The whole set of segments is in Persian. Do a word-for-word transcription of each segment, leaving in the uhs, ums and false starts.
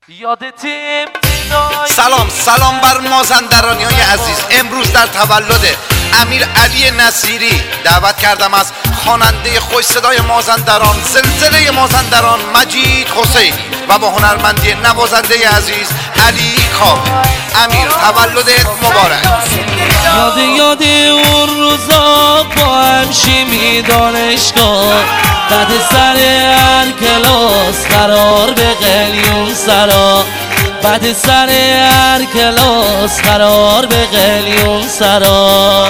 سلام سلام بر مازندرانی های عزیز. امروز در تولد امیر علی نصیری دعوت کردم از خواننده خوش صدای مازندران، زلزله مازندران مجید حسینی و با هنرمندی نوازنده عزیز علی کاوه. امیر تولدت مبارک. یاد یاد اون روزا با هم شیمی دانشگاه، بعد سر هر کلاس قرار به قلیون سرا، بعد سر هر کلاس قرار به قلیون سرا.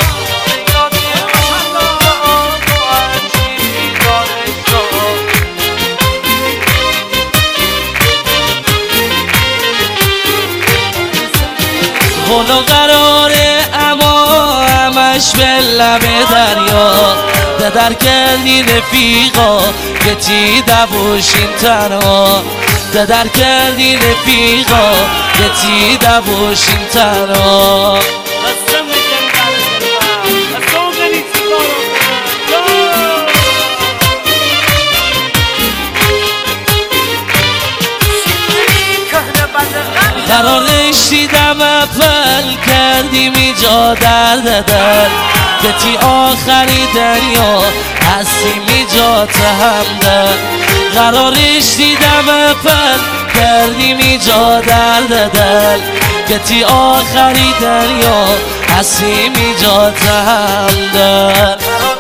خدا قراره اما همش به لب دریا، در کردی رفیقا که تی دوشین تنها، در کردی رفیقا که تی دوشین تنها. قرارش دیدم اول کردیم ایجا درد دل، که تی آخری دریا هستیم ایجا تهمدل. قرارش دیدم اول کردیم ایجا درد دل، که تی آخری دریا هستیم ایجا تهمدل.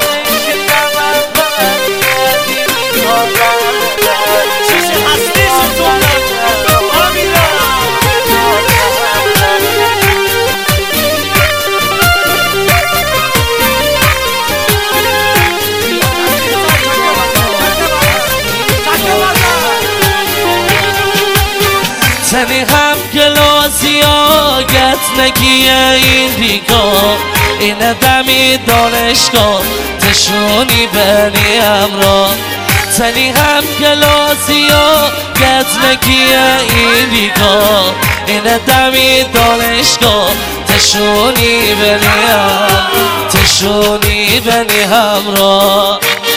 سنی هم کلاسی ها گت نکیه این ریکا، این دمی دانشگاه تشونی بنی همراه. سنی هم کلاسی ها گت نکیه این ریکا، این دمی دانشگاه تشونی بنی هم تشونی بنی همراه.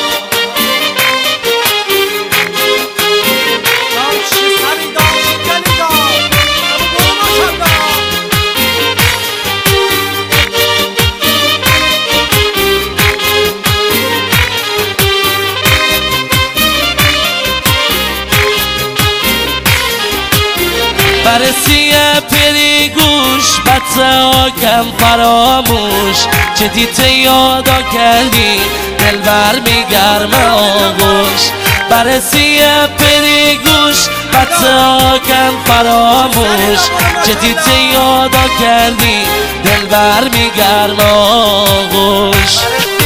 برسیه پری گوش بچه ها کم فراموش، چه دیته یادا کردی دل بر میگرمه آغوش. برسیه پری گوش بچه ها کم فراموش، چه دیته یادا کردی دل بر میگرمه آغوش.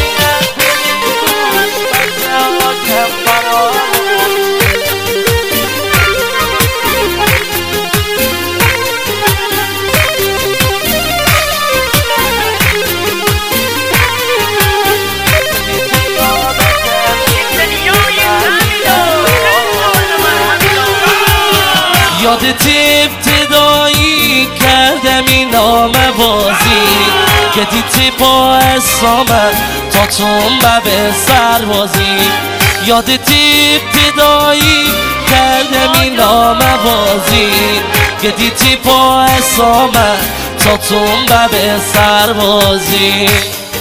یادت ابتدایی کردم این نام بازی، که دیتی با اسامت تا تنبه به سربازی. یادت ابتدایی کردم این نام بازی، که دیتی با اسامت تا تنبه به سربازی.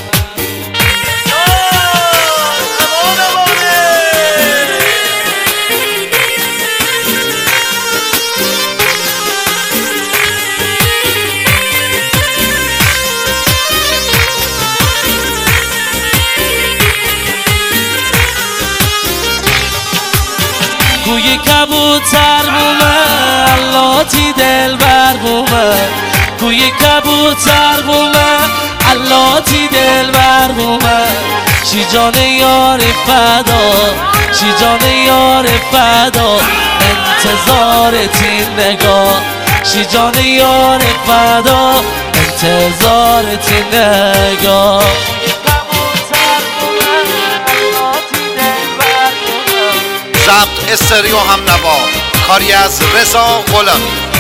گوی کبوتر بومه علاتی دل بر بومه، گوی کبوتر بومه علاتی دل بر بومه. شی جان یار فدا، شی جان یار فدا انتظارت این نگاه، شی جان یار فدا انتظارت این نگاه. ضبط استریو هم نوا کاری از رضا غلامی.